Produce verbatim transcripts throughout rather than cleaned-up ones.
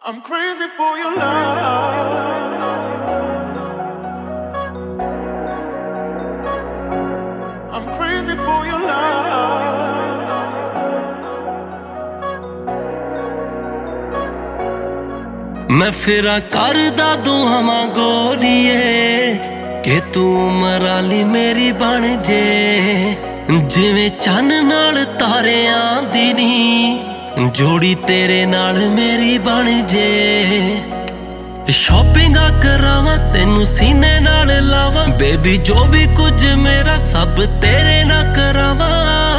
I'm crazy for your love. I'm crazy for your love. मैं फिरा करदा दुआवां गोरीए कि तू मराली मेरी बन जे जिवें चन्न नाल तारियां दी नी जोड़ी तेरे नाल मेरी बन जे शॉपिंग करावां तेनू सीने नाल लावां बेबी जो भी कुछ मेरा सब तेरे ना करावां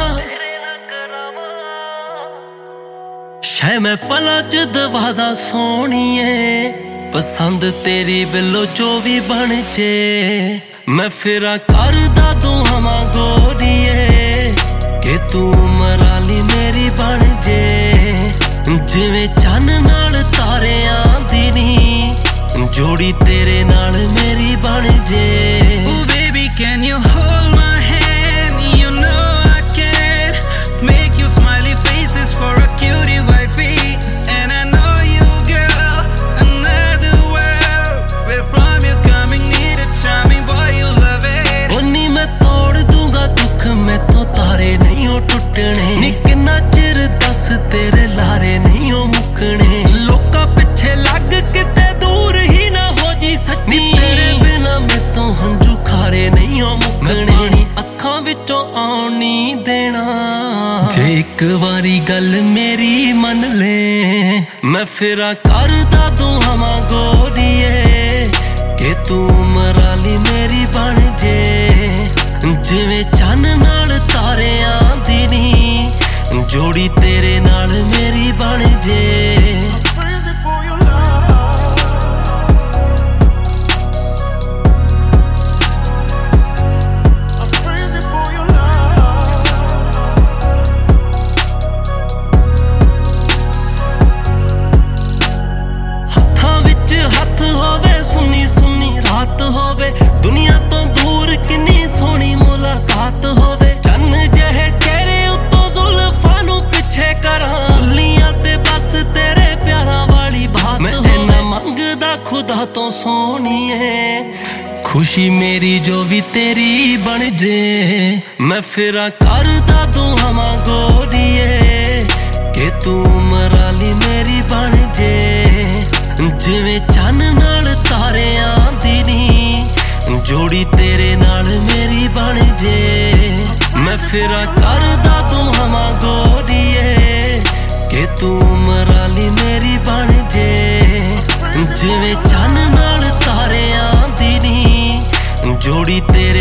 शै मैं पला च दवादा सोहणीए पसंद तेरी बिलो जो भी बन जे मैं फिरा करदा दुआवां गोरीए कि तू मराली मेरी बन जे जिवें चन्न नाल तारियां दी नी जोड़ी तेरे नाल मेरी बन जे Oh baby can you hold my hand you know I can make you smiley faces for a cutie wifey and I know you girl another world where from you coming need a charming boy you love it ओनी मैं तोड़ दूंगा दुख मैं तो तारे नहीं हो टुटने नी किन्ना चिर दस तेरे लारे नहीं हो मुकने लोका पिछे लग किते दूर ही ना हो जी सच्ची तेरे बिना मैं तो हंजू खारे नहीं हो मुकने अखां विचों आउण नहीं देना जे एक वारी गल मेरी मन ले मैं फिरा करदा दुआवां गोरीए कि तू मराली मेरी बन जे जिवें चन्न नाल तारियां दी नी जोड़ी तेरे नाल मेरी बन जे हत्थां विच हत्थ होवे सुनी सुनी रात होवे दुनिया तो दूर किन्नी सोहनी मुलाकात होवे चन्न जहे चेहरे उत्तों जुल्फां नूं पिछे करां उल्लियां ते बस तेरे प्यारां वाली बात मैं इन्ना मंगदा खुदा तो सोहणीए खुशी मेरी जो भी तेरी बन जे मैं फिरा करदा दुआवां गोरीए कि तू मराली मेरी बन जे जिवें चन्न नाल तारियां दी नी जोड़ी तेरे नाल मेरी बन जे मैं फिरा करदा दुआवां गोरीए कि तू मराली मेरी बन जे जिवें चन्न नाल तारियां दी नी जोड़ी तेरे